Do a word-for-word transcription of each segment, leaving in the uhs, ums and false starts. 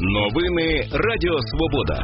Новини Радіо Свобода.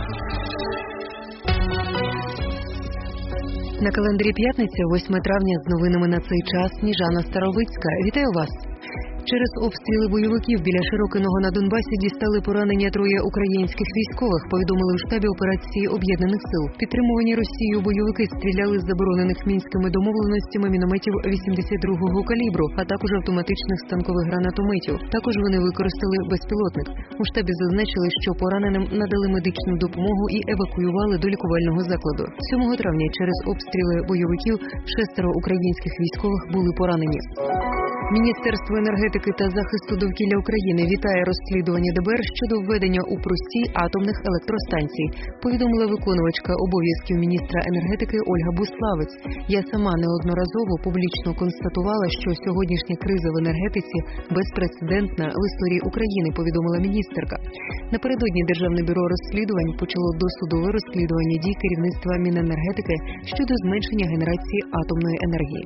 На календарі п'ятниця, восьме травня, з новинами на цей час Сніжана Старовицька. Вітаю вас! Через обстріли бойовиків біля Широкиного на Донбасі дістали поранення троє українських військових, повідомили у штабі операції Об'єднаних сил. Підтримувані Росією бойовики стріляли з заборонених мінськими домовленостями мінометів вісімдесят другого калібру, а також автоматичних станкових гранатометів. Також вони використали безпілотник. У штабі зазначили, що пораненим надали медичну допомогу і евакуювали до лікувального закладу. сьомого травня через обстріли бойовиків шестеро українських військових були поранені. Міністерство енергетики та захисту довкілля України вітає розслідування ДБР щодо введення у простій атомних електростанцій, повідомила виконувачка обов'язків міністра енергетики Ольга Буславець. Я сама неодноразово публічно констатувала, що сьогоднішня криза в енергетиці безпрецедентна в історії України, повідомила міністерка. Напередодні Державне бюро розслідувань почало досудове розслідування дій керівництва Міненергетики щодо зменшення генерації атомної енергії.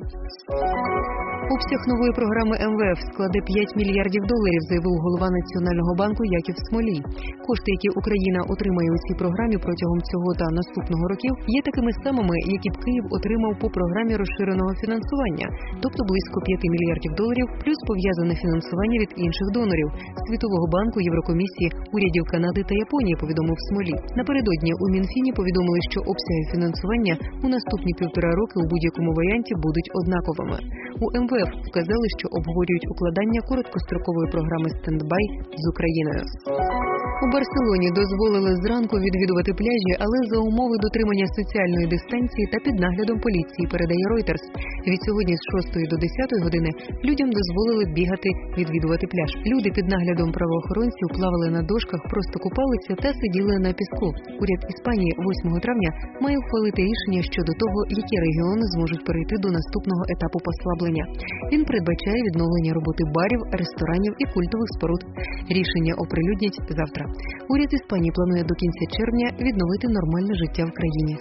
Обсяг нової програми ем ве еф складе п'ять мільярдів доларів, заявив голова Національного банку Яків Смолій. Кошти, які Україна отримає у цій програмі протягом цього та наступного років, є такими самими, які б Київ отримав по програмі розширеного фінансування, тобто близько п'ять мільярдів доларів, плюс пов'язане фінансування від інших донорів – Світового банку, Єврокомісії, урядів Канади та Японії, повідомив Смолій. Напередодні у Мінфіні повідомили, що обсяги фінансування у наступні півтора роки у будь-якому варіанті будуть однаковими. У ем ве еф вказали, що обговорюють укладання короткострокової програми «Стендбай» з Україною. У Барселоні дозволили зранку відвідувати пляжі, але за умови дотримання соціальної дистанції та під наглядом поліції, передає Reuters. Від сьогодні з шостої до десятої години людям дозволили бігати, відвідувати пляж. Люди під наглядом правоохоронців плавали на дошках, просто купалися та сиділи на піску. Уряд Іспанії восьмого травня має ухвалити рішення щодо того, які регіони зможуть перейти до наступного етапу послаблення. Він передбачає відновлення роботи барів, ресторанів і культових споруд. Рішення оприлюднять завтра. Уряд Іспанії планує до кінця червня відновити нормальне життя в країні.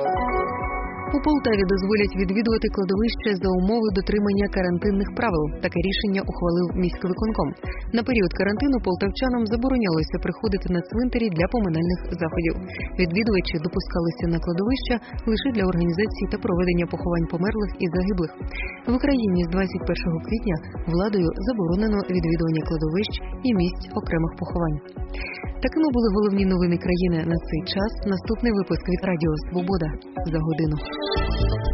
У Полтаві дозволять відвідувати кладовище за умови дотримання карантинних правил. Таке рішення ухвалив міськвиконком. На період карантину полтавчанам заборонялося приходити на цвинтарі для поминальних заходів. Відвідувачі допускалися на кладовища лише для організації та проведення поховань померлих і загиблих. В Україні з двадцять першого квітня владою заборонено відвідування кладовищ і місць окремих поховань. Такими були головні новини країни на цей час. Наступний випуск від Радіо Свобода за годину.